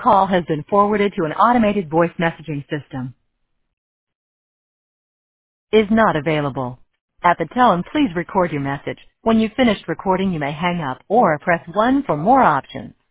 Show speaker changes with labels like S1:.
S1: call has been forwarded to an automated voice messaging system. Is not available. At the tone, please record your message. When you've finished recording, you may hang up or press 1 for more options.